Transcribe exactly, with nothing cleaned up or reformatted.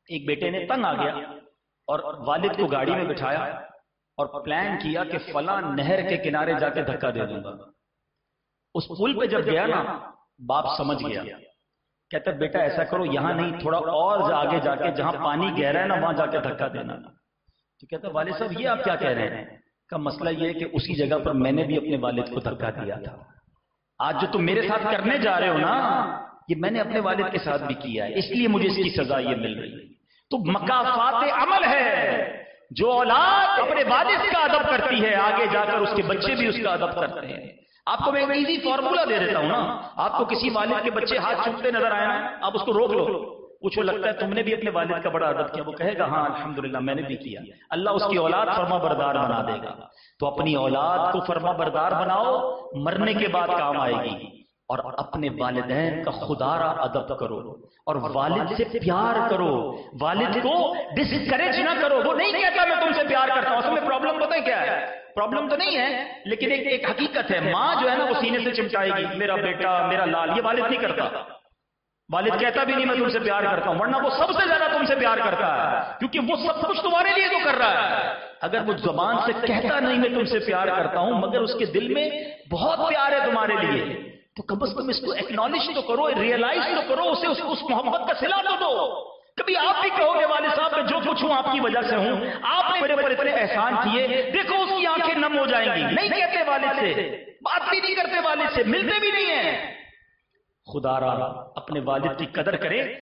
ایک بیٹے نے تنگ آ گیا اور والد کو گاڑی میں بٹھایا اور پلان کیا کہ فلاں نہر کے کنارے جا کے دھکا دے دوں گا. اس پل پہ جب گیا نا باپ سمجھ گیا, کہتا بیٹا ایسا کرو یہاں نہیں تھوڑا اور آگے جا کے جہاں پانی گہرا ہے نا وہاں جا کے دھکا دینا. تو کہتا والد صاحب یہ آپ کیا کہہ رہے ہیں؟ کا مسئلہ یہ ہے کہ اسی جگہ پر میں نے بھی اپنے والد کو دھکا دیا تھا. آج جو تم میرے ساتھ کرنے جا رہے ہو نا یہ میں نے اپنے والد کے ساتھ بھی کیا ہے, اس لیے مجھے اس کی سزا یہ مل رہی ہے. تو مکافات عمل ہے. جو اولاد اپنے والد کا ادب کرتی ہے آگے جا کر اس کے بچے بھی اس کا ادب کرتے ہیں. آپ کو میں ایک ایزی فارمولا دے دیتا ہوں نا. آپ کو کسی والد کے بچے ہاتھ چومتے نظر آئے نا, آپ اس کو روک لو, پوچھو لگتا ہے تم نے بھی اپنے والد کا بڑا ادب کیا؟ وہ کہے گا ہاں الحمدللہ میں نے بھی کیا. اللہ اس کی اولاد فرما بردار بنا دے گا. تو اپنی اولاد کو فرما بردار بناؤ, مرنے کے بعد کام آئے گی. اور اپنے والدین کا خدارا ادب کرو اور والد سے پیار کرو. والد کو ڈسکریج نہ کرو. وہ نہیں کہتا میں تم سے پیار کرتا ہوں, اصل میں پرابلم پتہ ہے کیا ہے؟ پرابلم تو نہیں ہے لیکن ایک ایک حقیقت ہے. ماں جو ہے نا وہ سینے سے چمٹائے گی میرا بیٹا میرا لال. یہ والد نہیں کرتا. والد کہتا بھی نہیں میں تم سے پیار کرتا ہوں, ورنہ وہ سب سے زیادہ تم سے پیار کرتا ہے کیونکہ وہ سب کچھ تمہارے لیے تو کر رہا ہے. اگر وہ زبان سے کہتا نہیں میں تم سے پیار کرتا ہوں مگر اس کے دل میں بہت پیار ہے تمہارے لیے, تو کم از کم اس کو ایکنالج تو کرو, ریئلائز تو کرو, اسے اس, اس محبت کا صلہ تو دو. کبھی آپ بھی کہو گے والد صاحب میں جو کچھ ہوں آپ کی وجہ سے ہوں, آپ نے میرے پر اتنے احسان کیے, دیکھو اس کی آنکھیں نم ہو جائیں گی. نہیں کہتے والد سے, بات بھی نہیں کرتے والد سے, ملتے بھی نہیں ہیں. خدا را اپنے والد کی قدر کریں.